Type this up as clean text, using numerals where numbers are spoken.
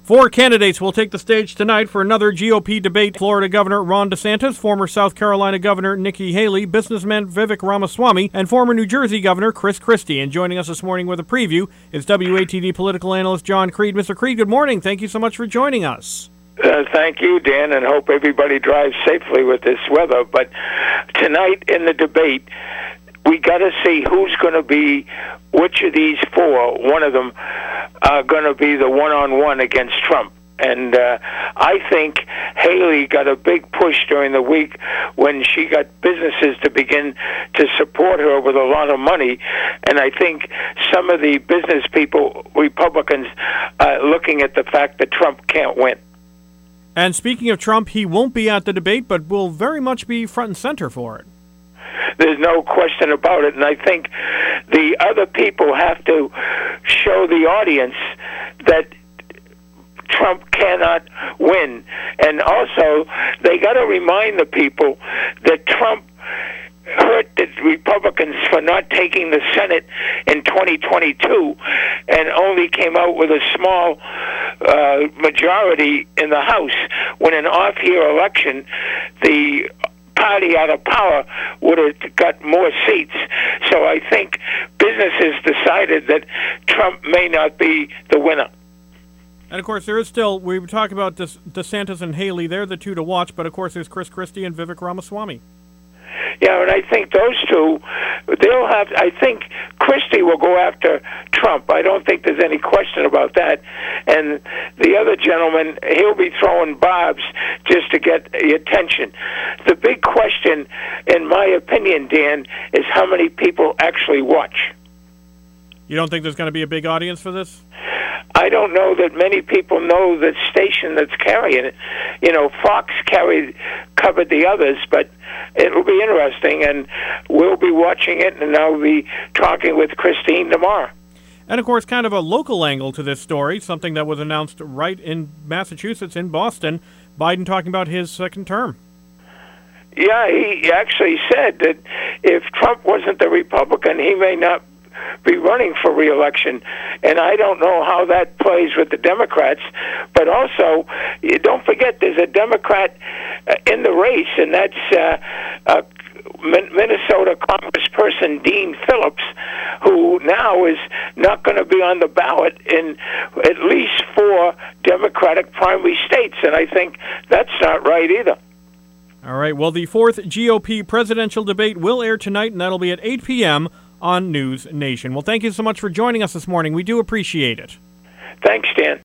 Four candidates will take the stage tonight for another GOP debate. Florida Governor Ron DeSantis, former South Carolina Governor Nikki Haley, businessman Vivek Ramaswamy, and former New Jersey Governor Chris Christie. And joining us this morning with a preview is WATD political analyst John Creed. Mr. Creed, good morning. Thank you so much for joining us. Thank you, Dan, and hope everybody drives safely with this weather. But tonight in the debate, we got to see who's going to be, which of these four, one of them, are going to be the one-on-one against Trump. And I think Haley got a big push during the week when she got businesses to begin to support her with a lot of money. And I think some of the business people, Republicans, are looking at the fact that Trump can't win. And speaking of Trump, he won't be at the debate, but will very much be front and center for it. There's no question about it. And I think the other people have to show the audience that Trump cannot win. And also, they got to remind the people that Trump hurt the Republicans for not taking the Senate in 2022 and only came out with a small majority in the House. When an off-year election, the party out of power would have got more seats. So I think businesses decided that Trump may not be the winner. And, of course, there is still, we were talking about DeSantis and Haley. They're the two to watch, but, of course, there's Chris Christie and Vivek Ramaswamy. Yeah, and I think those two, they'll have, I think Christie will go after Trump. I don't think there's any question about that. And the other gentleman, he'll be throwing bobs just to get the attention. The big question, in my opinion, Dan, is how many people actually watch. You don't think there's going to be a big audience for this? I don't know that many people know the station that's carrying it. You know, Fox covered the others, but it'll be interesting, and we'll be watching it, and I'll be talking with Christine tomorrow. And, of course, kind of a local angle to this story, something that was announced right in Massachusetts, in Boston, Biden talking about his second term. Yeah, he actually said that if Trump wasn't the Republican, he may not be running for re-election, and I don't know how that plays with the Democrats. But also, don't forget, there's a Democrat in the race, and that's Minnesota Congressperson Dean Phillips, who now is not going to be on the ballot in at least 4 Democratic primary states, and I think that's not right either. All right, well, the 4th GOP presidential debate will air tonight, and that'll be at 8 p.m., on News Nation. Well, thank you so much for joining us this morning. We do appreciate it. Thanks, Dan.